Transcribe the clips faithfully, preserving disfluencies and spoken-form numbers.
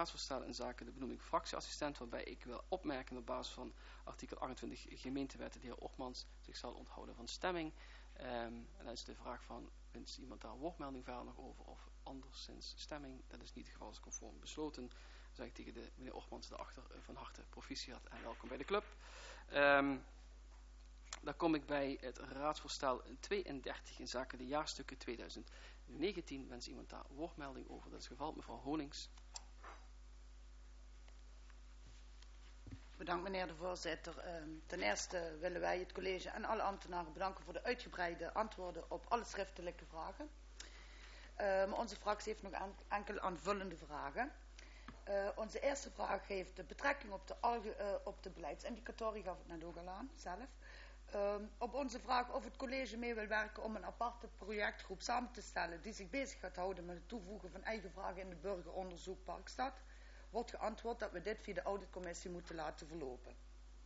raadsvoorstel in zaken de benoeming fractieassistent, waarbij ik wil opmerken op basis van artikel achtentwintig gemeentewet de heer Opmans zich zal onthouden van stemming. Um, en dan is de vraag van, wens iemand daar woordmelding verder nog over of anderszins stemming? Dat is niet het geval, is conform besloten. Dan zeg ik tegen de meneer Opmans daarachter uh, van harte proficiat en welkom bij de club. Um, Dan kom ik bij het raadsvoorstel tweeëndertig in zaken de jaarstukken tweeduizend negentien. Wens iemand daar woordmelding over? Dat is het geval. Mevrouw Honings. Bedankt meneer de voorzitter. Um, ten eerste willen wij het college en alle ambtenaren bedanken voor de uitgebreide antwoorden op alle schriftelijke vragen. Uh, maar onze fractie heeft nog an- enkele aanvullende vragen. Uh, onze eerste vraag heeft de betrekking op de, alge- uh, op de beleidsindicatoren, ik gaf het net ook al aan zelf. Uh, op onze vraag of het college mee wil werken om een aparte projectgroep samen te stellen die zich bezig gaat houden met het toevoegen van eigen vragen in de burgeronderzoek Parkstad, wordt geantwoord dat we dit via de auditcommissie moeten laten verlopen.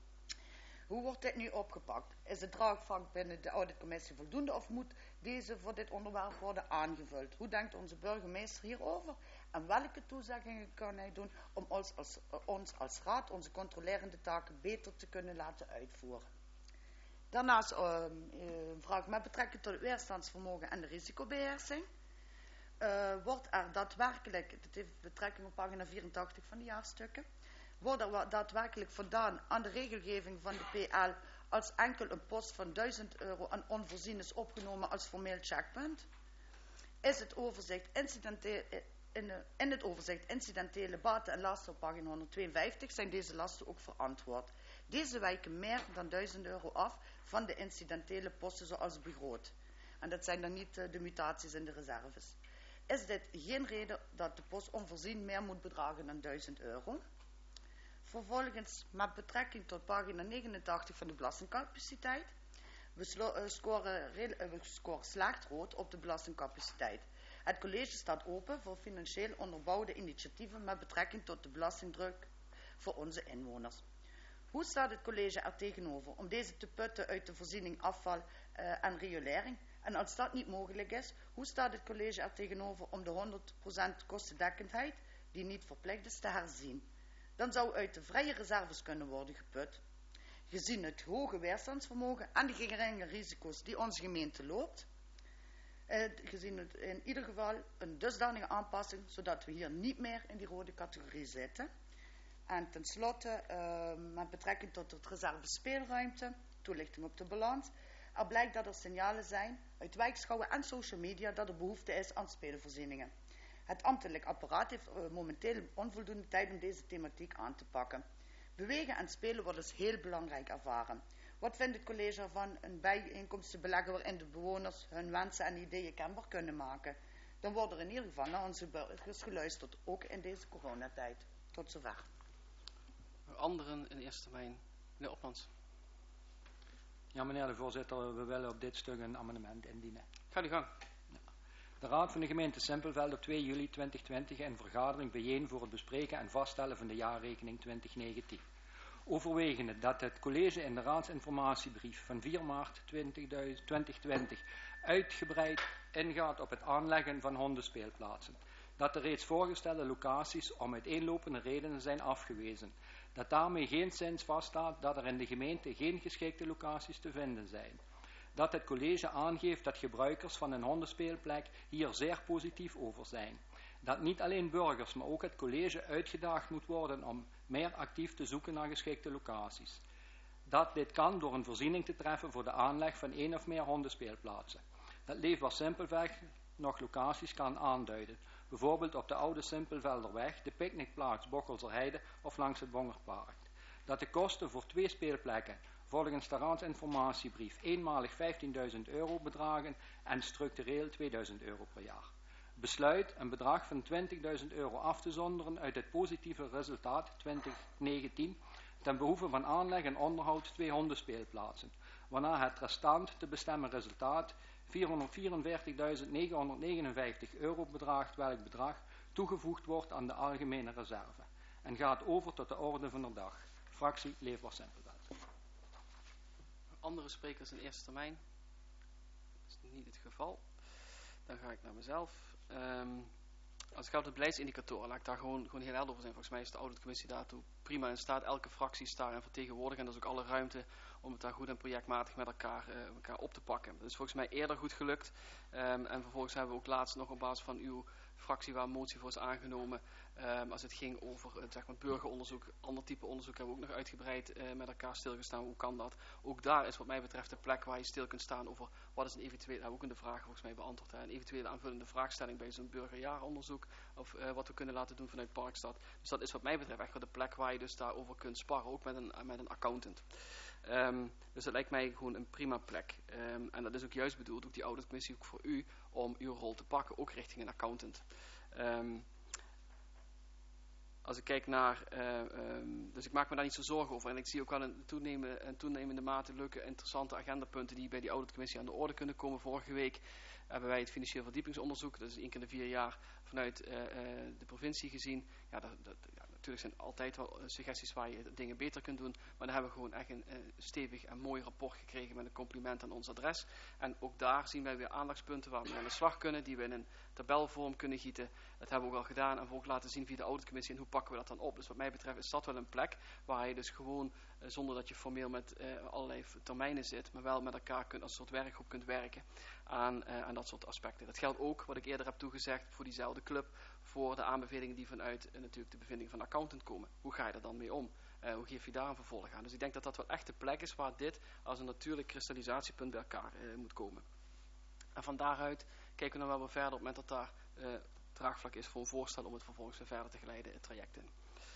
Hoe wordt dit nu opgepakt? Is het draagvlak binnen de auditcommissie voldoende of moet deze voor dit onderwerp worden aangevuld? Hoe denkt onze burgemeester hierover? En welke toezeggingen kan hij doen om ons als, uh, ons als raad onze controlerende taken beter te kunnen laten uitvoeren? Daarnaast uh, een vraag met betrekking tot het weerstandsvermogen en de risicobeheersing. Uh, wordt er daadwerkelijk, dit heeft betrekking op pagina vierentachtig van de jaarstukken, wordt er daadwerkelijk voldaan aan de regelgeving van de P L als enkel een post van duizend euro aan onvoorzien is opgenomen als formeel checkpunt? Is het overzicht incidenteel, in, in het overzicht incidentele baten en lasten op pagina honderdtweeënvijftig zijn deze lasten ook verantwoord. Deze wijken meer dan duizend euro af van de incidentele posten zoals begroot. En dat zijn dan niet uh, de mutaties in de reserves. Is dit geen reden dat de post onvoorzien meer moet bedragen dan duizend euro? Vervolgens met betrekking tot pagina negenentachtig van de belastingcapaciteit. We, slo- uh, scoren, uh, we scoren slecht rood op de belastingcapaciteit. Het college staat open voor financieel onderbouwde initiatieven met betrekking tot de belastingdruk voor onze inwoners. Hoe staat het college er tegenover om deze te putten uit de voorziening afval uh, en riolering? En als dat niet mogelijk is, hoe staat het college er tegenover om de honderd procent kostendekkendheid, die niet verplicht is, te herzien? Dan zou uit de vrije reserves kunnen worden geput. Gezien het hoge weerstandsvermogen en de geringe risico's die onze gemeente loopt, eh, gezien het in ieder geval een dusdanige aanpassing, zodat we hier niet meer in die rode categorie zitten. En tenslotte, uh, met betrekking tot het reserve speelruimte, toelichting op de balans, er blijkt dat er signalen zijn uit wijkschouwen en social media dat er behoefte is aan speelvoorzieningen. Het ambtelijk apparaat heeft uh, momenteel onvoldoende tijd om deze thematiek aan te pakken. Bewegen en spelen wordt dus heel belangrijk ervaren. Wat vindt het college ervan een bijeenkomst te beleggen waarin de bewoners hun wensen en ideeën kenbaar kunnen maken? Dan wordt er in ieder geval naar onze burgers geluisterd, ook in deze coronatijd. Tot zover. Anderen in eerste termijn. Meneer Opmans. Ja, meneer de voorzitter, we willen op dit stuk een amendement indienen. Ga uw gang. De Raad van de gemeente Simpelveld op twee juli tweeduizend twintig in vergadering bijeen voor het bespreken en vaststellen van de jaarrekening twintig negentien. Overwegende dat het college in de raadsinformatiebrief van vier maart tweeduizend twintig uitgebreid ingaat op het aanleggen van hondenspeelplaatsen. Dat de reeds voorgestelde locaties om uiteenlopende redenen zijn afgewezen. Dat daarmee geenszins vaststaat dat er in de gemeente geen geschikte locaties te vinden zijn. Dat het college aangeeft dat gebruikers van een hondenspeelplek hier zeer positief over zijn. Dat niet alleen burgers, maar ook het college uitgedaagd moet worden om meer actief te zoeken naar geschikte locaties. Dat dit kan door een voorziening te treffen voor de aanleg van één of meer hondenspeelplaatsen. Dat Leefbaar Simpelveld nog locaties kan aanduiden. Bijvoorbeeld op de oude Simpelvelderweg, de picknickplaats Bockelzerheide of langs het Bongerpark. Dat de kosten voor twee speelplekken volgens de raadsinformatiebrief eenmalig vijftienduizend euro bedragen en structureel tweeduizend euro per jaar. Besluit een bedrag van twintigduizend euro af te zonderen uit het positieve resultaat twintig negentien ten behoeve van aanleg en onderhoud twee hondenspeelplaatsen, waarna het restant te bestemmen resultaat vierhonderdvierenveertigduizend negenhonderdnegenenvijftig euro bedraagt, welk bedrag toegevoegd wordt aan de algemene reserve en gaat over tot de orde van de dag. Fractie Leefbaar Simpelveld. Andere sprekers in eerste termijn? Dat is niet het geval. Dan ga ik naar mezelf. Um, als het gaat om de beleidsindicatoren, laat ik daar gewoon, gewoon heel helder over zijn. Volgens mij is de auditcommissie daartoe prima in staat. Elke fractie is daarin vertegenwoordigd en er is ook alle ruimte om het daar goed en projectmatig met elkaar, uh, elkaar op te pakken. Dat is volgens mij eerder goed gelukt. Um, en vervolgens hebben we ook laatst nog op basis van uw fractie waar een motie voor is aangenomen. Um, als het ging over uh, zeg maar burgeronderzoek, ander type onderzoek, hebben we ook nog uitgebreid uh, met elkaar stilgestaan. Hoe kan dat? Ook daar is wat mij betreft de plek waar je stil kunt staan over wat is een eventuele, hebben we ook in de vraag volgens mij beantwoord, hè, een eventuele aanvullende vraagstelling bij zo'n burgerjaaronderzoek of uh, wat we kunnen laten doen vanuit Parkstad. Dus dat is wat mij betreft echt wel de plek waar je dus daarover kunt sparren, ook met een, met een accountant. Um, dus dat lijkt mij gewoon een prima plek. Um, en dat is ook juist bedoeld, ook die auditcommissie ook voor u, om uw rol te pakken, ook richting een accountant. Um, als ik kijk naar, uh, um, dus ik maak me daar niet zo zorgen over. En ik zie ook wel een toenemende, een toenemende mate leuke, interessante agendapunten die bij die auditcommissie aan de orde kunnen komen. Vorige week hebben wij het financieel verdiepingsonderzoek, dat is één keer in de vier jaar vanuit uh, uh, de provincie gezien. Ja, dat, dat, ja, natuurlijk zijn altijd wel suggesties waar je dingen beter kunt doen, maar dan hebben we gewoon echt een uh, stevig en mooi rapport gekregen met een compliment aan ons adres. En ook daar zien wij weer aandachtspunten waar we aan de slag kunnen, die we in een tabelvorm kunnen gieten. Dat hebben we ook al gedaan en we ook laten zien via de auditcommissie en hoe pakken we dat dan op. Dus wat mij betreft is dat wel een plek waar je dus gewoon, uh, zonder dat je formeel met uh, allerlei termijnen zit, maar wel met elkaar kunt, als een soort werkgroep kunt werken aan, uh, aan dat soort aspecten. Dat geldt ook, wat ik eerder heb toegezegd, voor diezelfde club, voor de aanbevelingen die vanuit uh, natuurlijk de bevinding van de accountant komen. Hoe ga je er dan mee om? Uh, hoe geef je daar een vervolg aan? Dus ik denk dat dat wel echt de plek is waar dit als een natuurlijk kristallisatiepunt bij elkaar uh, moet komen. En van daaruit kijken we dan wel weer verder op het moment dat daar uh, draagvlak is voor een voorstel om het vervolgens weer verder te geleiden, het traject in.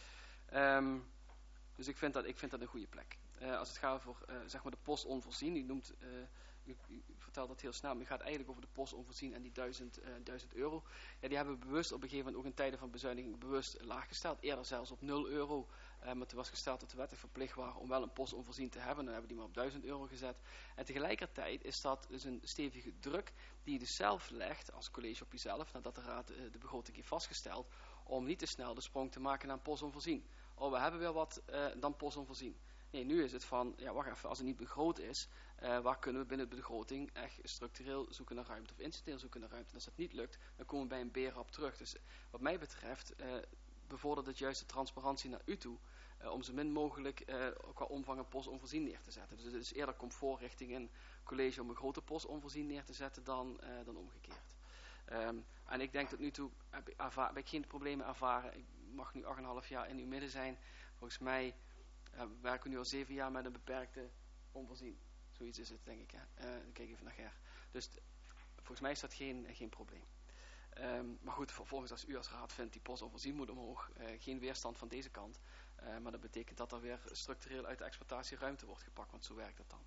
Um, dus ik vind dat, ik vind dat een goede plek. Uh, als het gaat over uh, zeg maar de post onvoorzien, u noemt, uh, u, u vertelt dat heel snel, maar u gaat eigenlijk over de post onvoorzien en die duizend, uh, duizend euro. Ja, die hebben we bewust op een gegeven moment ook in tijden van bezuiniging bewust laag gesteld. Eerder zelfs op nul euro. Uh, maar toen was gesteld dat de wetten verplicht waren om wel een post onvoorzien te hebben. Dan hebben we die maar op duizend euro gezet. En tegelijkertijd is dat dus een stevige druk die je dus zelf legt als college op jezelf, nadat de raad uh, de begroting heeft vastgesteld, om niet te snel de sprong te maken naar een post onvoorzien. Oh, we hebben weer wat, uh, dan post onvoorzien. Nee, nu is het van, ja wacht even, als het niet begroot is, uh, waar kunnen we binnen de begroting echt structureel zoeken naar ruimte of incidenteel zoeken naar ruimte. En als dat niet lukt, dan komen we bij een B-rap terug. Dus wat mij betreft uh, bevordert het juist de transparantie naar u toe, uh, om zo min mogelijk uh, qua omvang een post onvoorzien neer te zetten. Dus het is eerder comfort richting een college om een grote post onvoorzien neer te zetten dan, uh, dan omgekeerd. Um, en ik denk tot nu toe heb ik, ervaar, heb ik geen problemen ervaren. Ik mag nu acht en een half jaar in uw midden zijn. Volgens mij uh, werken we nu al zeven jaar met een beperkte onvoorzien. Zoiets is het, denk ik. Hè. Uh, dan kijk even naar Ger. Dus t, volgens mij is dat geen, geen probleem. Um, maar goed, vervolgens als u als raad vindt die post onvoorzien moet omhoog, uh, geen weerstand van deze kant. Uh, maar dat betekent dat er weer structureel uit de exploitatie ruimte wordt gepakt, want zo werkt dat dan.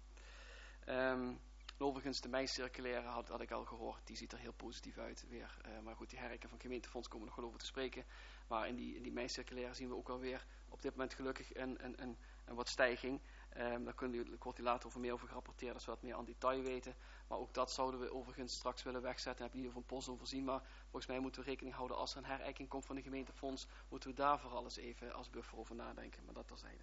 Um, Overigens, de mei-circulaire had, had ik al gehoord, die ziet er heel positief uit weer. Uh, maar goed, die herrijken van gemeentefonds komen nog wel over te spreken. Maar in die, in die mei-circulaire zien we ook alweer op dit moment gelukkig een, een, een, een wat stijging. Um, daar kunnen we, ik word hier later over meer over gerapporteerd als we wat meer aan detail weten. Maar ook dat zouden we overigens straks willen wegzetten. Ik heb niet over een post onvoorzien, maar volgens mij moeten we rekening houden als er een herijking komt van de gemeentefonds. Moeten we daar vooral eens even als buffer over nadenken, maar dat terzijde.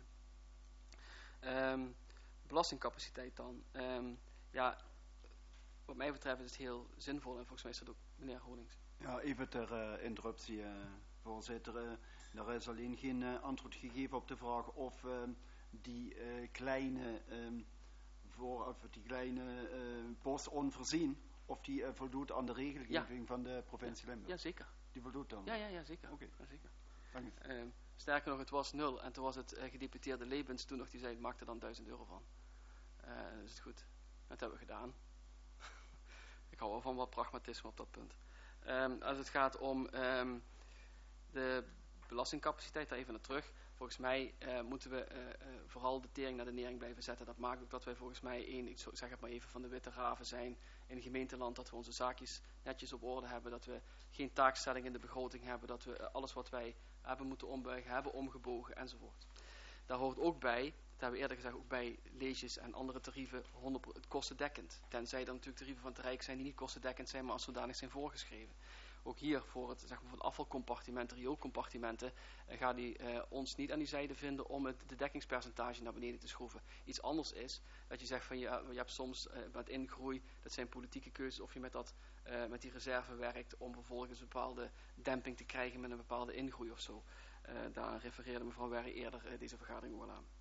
Um, belastingcapaciteit dan. Um, Ja, wat mij betreft is het heel zinvol en volgens mij is dat ook meneer Honings. Ja, even ter uh, interruptie, uh, voorzitter. Uh, er is alleen geen uh, antwoord gegeven op de vraag of uh, die uh, kleine, um, voor, of die kleine uh, post onvoorzien, of die uh, voldoet aan de regelgeving ja. van de provincie ja. Limburg. Ja, zeker. Die voldoet dan? Ja, ja, ja zeker. Oké. Okay. Ja, zeker. Dank u. Uh, sterker nog, het was nul en toen was het uh, gedeputeerde Lebens toen nog, die zei, maak er dan duizend euro van. Uh, dat is het goed. Dat hebben we gedaan. Ik hou wel van wat pragmatisme op dat punt. Um, als het gaat om um, de belastingcapaciteit, daar even naar terug. Volgens mij uh, moeten we uh, uh, vooral de tering naar de nering blijven zetten. Dat maakt ook dat wij volgens mij één, ik zeg het maar even, van de witte raven zijn in het gemeenteland. Dat we onze zaakjes netjes op orde hebben. Dat we geen taakstelling in de begroting hebben. Dat we uh, alles wat wij hebben moeten ombuigen, hebben omgebogen enzovoort. Daar hoort ook bij, dat hebben we eerder gezegd, ook bij leges en andere tarieven honderd procent kostendekkend. Tenzij er natuurlijk tarieven van het Rijk zijn die niet kostendekkend zijn, maar als zodanig zijn voorgeschreven. ook hier voor het, zeg maar, voor het afvalcompartimenten, rioolcompartimenten, uh, gaat die uh, ons niet aan die zijde vinden om het de dekkingspercentage naar beneden te schroeven. Iets anders is dat je zegt van je, je hebt soms uh, met ingroei, dat zijn politieke keuzes, of je met, dat, uh, met die reserve werkt om vervolgens een bepaalde demping te krijgen met een bepaalde ingroei of zo. Uh, daar refereerde mevrouw Werre eerder uh, deze vergadering wel aan.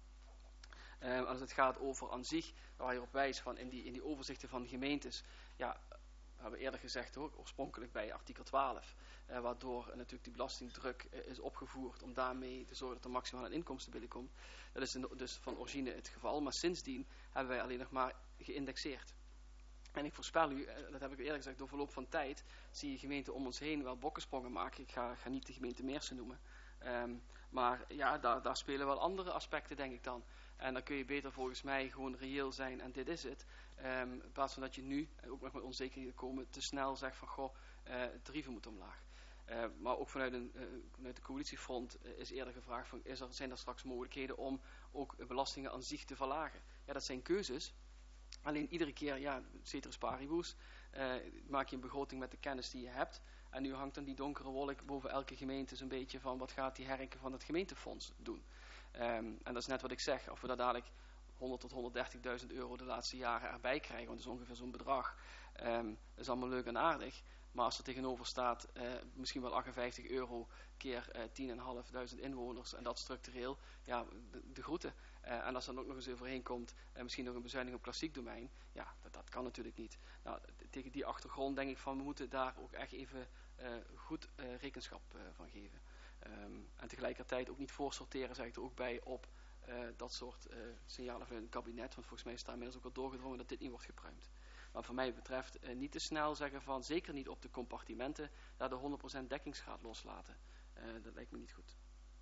Uh, als het gaat over aan zich, waar je op wijst van in die, in die overzichten van gemeentes, ja, we hebben eerder gezegd ook, oorspronkelijk bij artikel twaalf, uh, waardoor uh, natuurlijk die belastingdruk uh, is opgevoerd om daarmee te zorgen dat er maximaal een inkomsten binnenkomt. Dat is dus van origine het geval, maar sindsdien hebben wij alleen nog maar geïndexeerd. En ik voorspel u, uh, dat heb ik eerder gezegd, door verloop van tijd zie je gemeenten om ons heen wel bokkensprongen maken. Ik ga, ga niet de gemeente Meersen noemen. Um, maar ja, daar, daar spelen wel andere aspecten, denk ik dan. En dan kun je beter volgens mij gewoon reëel zijn en dit is het. Um, in plaats van dat je nu, ook nog met onzekerheden komen, te snel zegt van goh, uh, tarieven moeten omlaag. Uh, maar ook vanuit, een, uh, vanuit de coalitiefront uh, is eerder gevraagd van is er, zijn er straks mogelijkheden om ook belastingen aan zich te verlagen. Ja, dat zijn keuzes. Alleen iedere keer, ja, ceteris paribus, uh, maak je een begroting met de kennis die je hebt. En nu hangt dan die donkere wolk boven elke gemeente zo'n beetje van wat gaat die herken van het gemeentefonds doen. Um, en dat is net wat ik zeg, of we daar dadelijk honderd tot honderddertigduizend euro de laatste jaren erbij krijgen, want dat is ongeveer zo'n bedrag. Um, dat is allemaal leuk en aardig, maar als er tegenover staat uh, misschien wel achtenvijftig euro keer uh, tien komma vijfduizend inwoners en dat structureel, ja, de, de groeten. Uh, en als er dan ook nog eens overheen komt, uh, misschien nog een bezuiniging op klassiek domein, ja, dat, dat kan natuurlijk niet. Nou, tegen die achtergrond denk ik van, we moeten daar ook echt even uh, goed uh, rekenschap uh, van geven. Um, en tegelijkertijd ook niet voorsorteren, zeg ik er ook bij, op uh, dat soort uh, signalen van het kabinet, want volgens mij is daar inmiddels ook al doorgedrongen dat dit niet wordt gebruikt. Maar voor mij betreft uh, niet te snel zeggen van, zeker niet op de compartimenten, daar de honderd procent dekkingsgraad loslaten. Uh, dat lijkt me niet goed.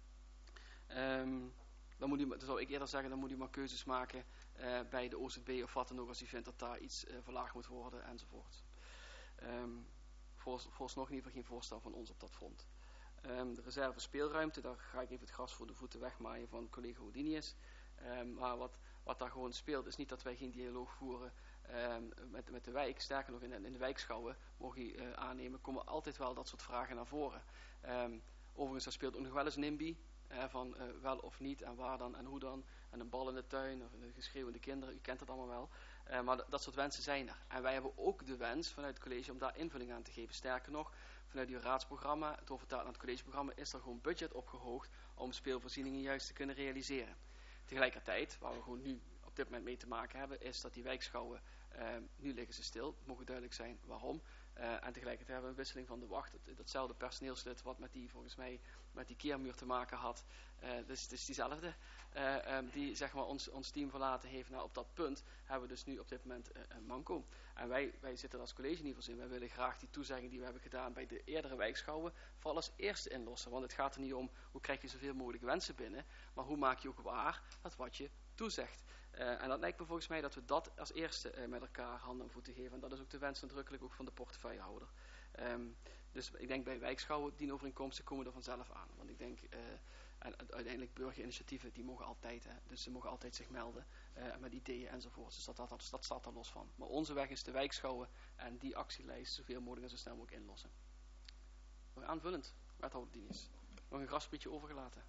Um, dan, moet u, dan zou ik eerder zeggen, dan moet u maar keuzes maken uh, bij de O Z B of wat dan ook, als u vindt dat daar iets uh, verlaagd moet worden enzovoort. Um, voor, vooralsnog in ieder geval geen voorstel van ons op dat front. Um, de reserve speelruimte, daar ga ik even het gras voor de voeten wegmaaien van collega Houdinius. Um, maar wat, wat daar gewoon speelt is niet dat wij geen dialoog voeren um, met, met de wijk. Sterker nog, in, in de wijkschouwen, mogen je uh, aannemen, komen altijd wel dat soort vragen naar voren. Um, overigens, daar speelt ook nog wel eens NIMBY. Uh, van uh, wel of niet en waar dan en hoe dan. En een bal in de tuin of een geschreeuwende kinderen, u kent het allemaal wel. Uh, maar d- dat soort wensen zijn er. En wij hebben ook de wens vanuit het college om daar invulling aan te geven. Sterker nog, vanuit die raadsprogramma, het overtaal naar het collegeprogramma, is er gewoon budget opgehoogd om speelvoorzieningen juist te kunnen realiseren. Tegelijkertijd, waar we gewoon nu op dit moment mee te maken hebben, is dat die wijkschouwen, uh, nu liggen ze stil. Het mogen duidelijk zijn waarom. Uh, en tegelijkertijd hebben we een wisseling van de wacht. Het, datzelfde personeelslid wat met die, volgens mij, met die keermuur te maken had. Uh, dus het is diezelfde. Uh, um, die, zeg maar, ons, ons team verlaten heeft. Nou, op dat punt hebben we dus nu op dit moment uh, een manco. En wij, wij zitten als college in ieder geval in. Wij willen graag die toezegging die we hebben gedaan bij de eerdere wijkschouwen vooral als eerste inlossen. Want het gaat er niet om hoe krijg je zoveel mogelijk wensen binnen. Maar hoe maak je ook waar dat wat je toezegt. Uh, en dat lijkt me volgens mij dat we dat als eerste uh, met elkaar handen en voeten geven. En dat is ook de wens nadrukkelijk ook van de portefeuillehouder. Um, dus ik denk bij wijkschouwen, dienovereenkomsten komen er vanzelf aan. Want ik denk, uh, en uiteindelijk burgerinitiatieven, die mogen altijd, hè, dus ze mogen altijd zich melden uh, met ideeën enzovoort. Dus dat, dat, dat, dat staat er los van. Maar onze weg is de wijkschouwen en die actielijst zoveel mogelijk en zo snel mogelijk inlossen. Nog aanvullend, wethouder Dinius. Nog een grasprietje overgelaten.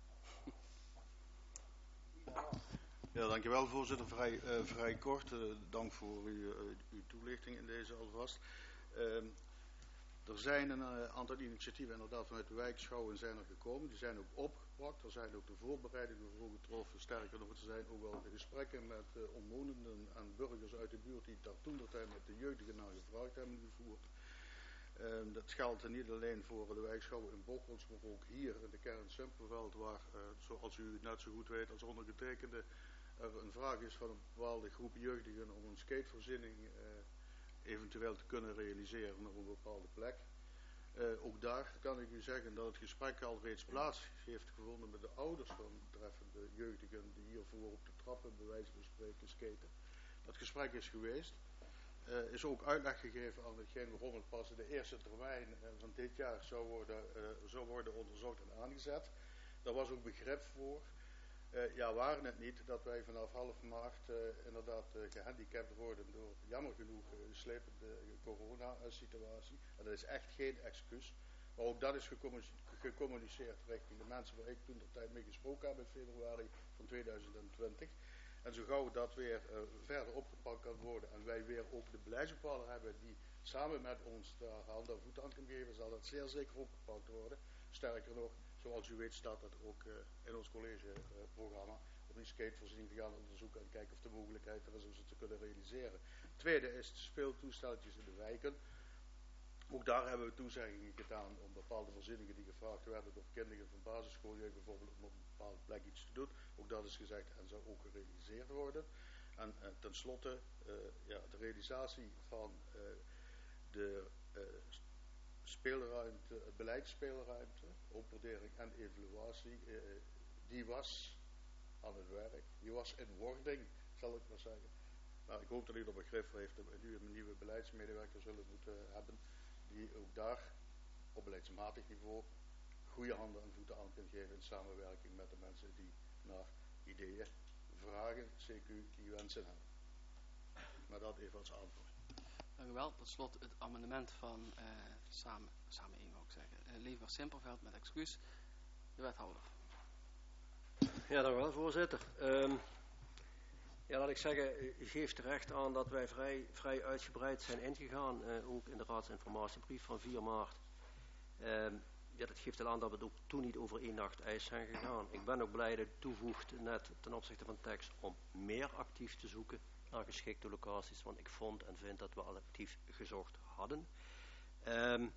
Ja, dankjewel voorzitter. Vrij, uh, vrij kort. Uh, dank voor uw, uh, uw toelichting in deze alvast. Uh, er zijn een uh, aantal initiatieven inderdaad vanuit de wijkschouwen zijn er gekomen. Die zijn ook opgepakt. Er zijn ook de voorbereidingen voor getroffen. Sterker nog, er zijn ook wel de gesprekken met uh, omwonenden en burgers uit de buurt die daar toen de tijd met de jeugdigen naar gevraagd hebben gevoerd. Uh, dat geldt niet alleen voor de wijkschouwen in Bocholt, maar ook hier in de kern Simpelveld, waar, uh, zoals u net zo goed weet als ondergetekende, er een vraag is van een bepaalde groep jeugdigen om een skatevoorziening uh, eventueel te kunnen realiseren op een bepaalde plek. Uh, ook daar kan ik u zeggen dat het gesprek al reeds plaats heeft gevonden met de ouders van betreffende jeugdigen die hiervoor op de trappen bij wijze van spreken skaten. Dat gesprek is geweest. Uh, is ook uitleg gegeven aan hetgeen waarom het pas in de eerste termijn uh, van dit jaar zou worden, uh, zou worden onderzocht en aangezet. Daar was ook begrip voor. Uh, ja, waren het niet dat wij vanaf half maart uh, inderdaad uh, gehandicapt worden door jammer genoeg uh, slepende corona-situatie. En dat is echt geen excuus. Maar ook dat is gecommuniceerd richting de mensen waar ik toen de tijd mee gesproken heb in februari van tweeduizend twintig. En zo gauw dat weer uh, verder opgepakt kan worden en wij weer ook de beleidsbepaler hebben die samen met ons daar hand en voet aan kan geven, zal dat zeer zeker opgepakt worden. Sterker nog, zoals u weet staat dat ook uh, in ons collegeprogramma uh, om die skatevoorziening te gaan onderzoeken en kijken of de mogelijkheid er is om ze te kunnen realiseren. Tweede is de speeltoesteltjes in de wijken. Ook daar hebben we toezeggingen gedaan om bepaalde voorzieningen die gevraagd werden door kinderen van basisschooljeugd bijvoorbeeld om op een bepaalde plek iets te doen. Ook dat is gezegd en zou ook gerealiseerd worden. En, en tenslotte uh, ja, de realisatie van uh, de uh, speelruimte, beleidsspeelruimte, opwaardering en evaluatie, uh, die was aan het werk. Die was in wording, zal ik maar zeggen. Nou, ik hoop dat u er begrip voor heeft dat we nu een nieuwe beleidsmedewerker zullen moeten hebben, die ook daar op beleidsmatig niveau goede handen en voeten aan kan geven in samenwerking met de mensen die naar ideeën, vragen, C Q, die wensen hebben. Maar dat even als antwoord. Dank u wel. Tot slot het amendement van uh, samen, samen één wil ik zeggen. Uh, Leefbaar Simpelveld met excuus. De wethouder. Ja, dank u wel, voorzitter. Um, ja, laat ik zeggen, u geeft terecht aan dat wij vrij, vrij uitgebreid zijn ingegaan, uh, ook in de raadsinformatiebrief van vier maart. Um, ja, dat geeft al aan dat we het ook toen niet over één nacht ijs zijn gegaan. Ik ben ook blij dat u toevoegt net ten opzichte van tekst om meer actief te zoeken naar geschikte locaties, want ik vond en vind dat we al actief gezocht hadden. Um,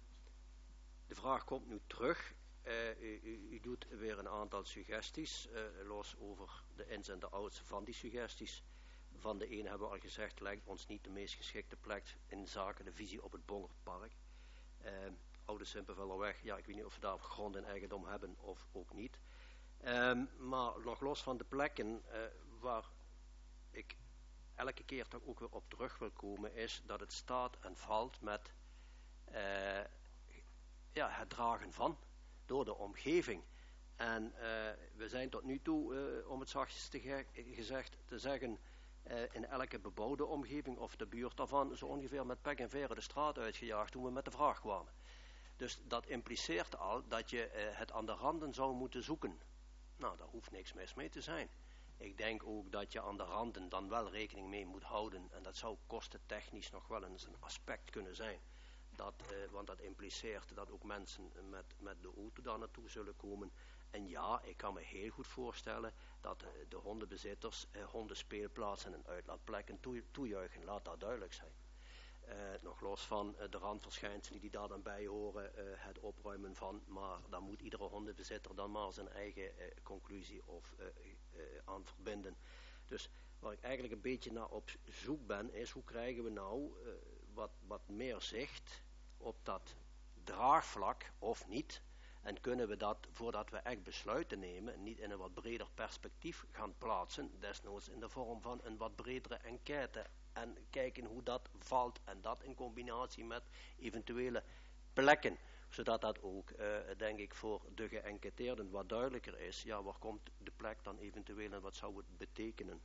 de vraag komt nu terug. Uh, u, u, u doet weer een aantal suggesties, uh, los over de ins en de outs van die suggesties. Van de een hebben we al gezegd, lijkt ons niet de meest geschikte plek in zaken de visie op het Bongertpark. Uh, Oude Simpelvelderweg, ja, ik weet niet of we daar grond in eigendom hebben of ook niet. Um, maar nog los van de plekken uh, waar ik elke keer toch ook weer op terug wil komen, is dat het staat en valt met uh, ja, het dragen van door de omgeving. En uh, we zijn tot nu toe, uh, om het zachtjes te ge gezegd te zeggen, uh, in elke bebouwde omgeving of de buurt daarvan zo ongeveer met pek en veren de straat uitgejaagd toen we met de vraag kwamen. Dus dat impliceert al dat je uh, het aan de randen zou moeten zoeken. Nou, daar hoeft niks mis mee te zijn. Ik denk ook dat je aan de randen dan wel rekening mee moet houden. En dat zou kostentechnisch nog wel eens een aspect kunnen zijn. Dat, uh, want dat impliceert dat ook mensen met, met de auto daar naartoe zullen komen. En ja, ik kan me heel goed voorstellen dat uh, de hondenbezitters uh, hondenspeelplaatsen en uitlaatplekken toe, toejuichen. Laat dat duidelijk zijn. Uh, nog los van uh, de randverschijnselen die daar dan bij horen, uh, het opruimen van, maar daar moet iedere hondenbezitter dan maar zijn eigen uh, conclusie of uh, uh, aan verbinden. Dus waar ik eigenlijk een beetje naar op zoek ben, is hoe krijgen we nou uh, wat, wat meer zicht op dat draagvlak of niet, en kunnen we dat, voordat we echt besluiten nemen, niet in een wat breder perspectief gaan plaatsen, desnoods in de vorm van een wat bredere enquête, en kijken hoe dat valt en dat in combinatie met eventuele plekken, zodat dat ook, uh, denk ik, voor de geënquêteerden wat duidelijker is. Ja, waar komt de plek dan eventueel en wat zou het betekenen?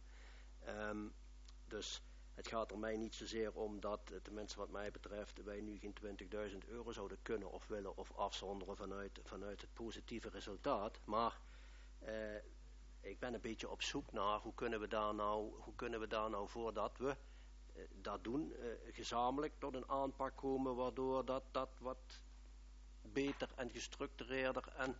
Um, dus het gaat er mij niet zozeer om dat, tenminste wat mij betreft, wij nu geen twintigduizend euro zouden kunnen of willen of afzonderen vanuit, vanuit het positieve resultaat, maar uh, ik ben een beetje op zoek naar hoe kunnen we daar nou, hoe kunnen we daar nou voordat we uh, dat doen, uh, gezamenlijk tot een aanpak komen waardoor dat, dat wat beter en gestructureerder en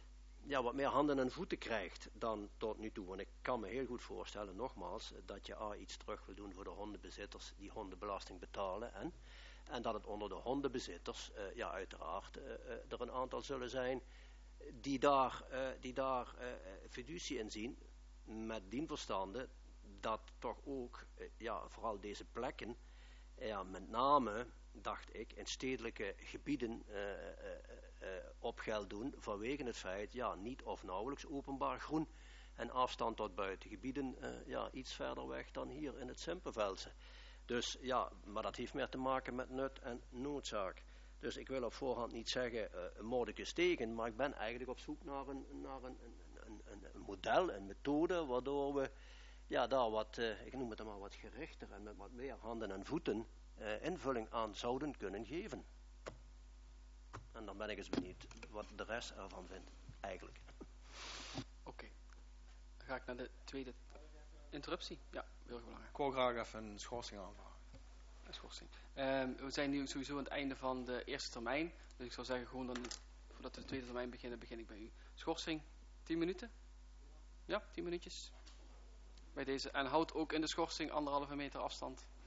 ja, wat meer handen en voeten krijgt dan tot nu toe. Want ik kan me heel goed voorstellen, nogmaals, dat je A, iets terug wil doen voor de hondenbezitters die hondenbelasting betalen en, en dat het onder de hondenbezitters, uh, ja uiteraard, uh, uh, er een aantal zullen zijn die daar, uh, die daar uh, fiducie in zien, met dien verstande dat toch ook, uh, ja, vooral deze plekken, uh, ja, met name, dacht ik, in stedelijke gebieden uh, uh, uh, op geld doen, vanwege het feit, ja, niet of nauwelijks openbaar groen en afstand tot buitengebieden, uh, ja, iets verder weg dan hier in het Simpelveldse. Dus ja, maar dat heeft meer te maken met nut en noodzaak. Dus ik wil op voorhand niet zeggen, uh, een modicus tegen, maar ik ben eigenlijk op zoek naar een, naar een, een, een, een model, een methode, waardoor we ja, daar wat, uh, ik noem het dan maar wat gerichter en met wat meer handen en voeten uh, invulling aan zouden kunnen geven. En dan ben ik eens benieuwd wat de rest ervan vindt, eigenlijk. Oké. Okay. Dan ga ik naar de tweede interruptie. Ja, heel erg belangrijk. Ik wil graag even een schorsing aanvragen. Een schorsing. Um, we zijn nu sowieso aan het einde van de eerste termijn. Dus ik zou zeggen, gewoon dan, voordat we de tweede termijn beginnen, begin ik bij u. Schorsing, tien minuten? Ja, tien minuutjes. Bij deze. En houd ook in de schorsing anderhalve meter afstand.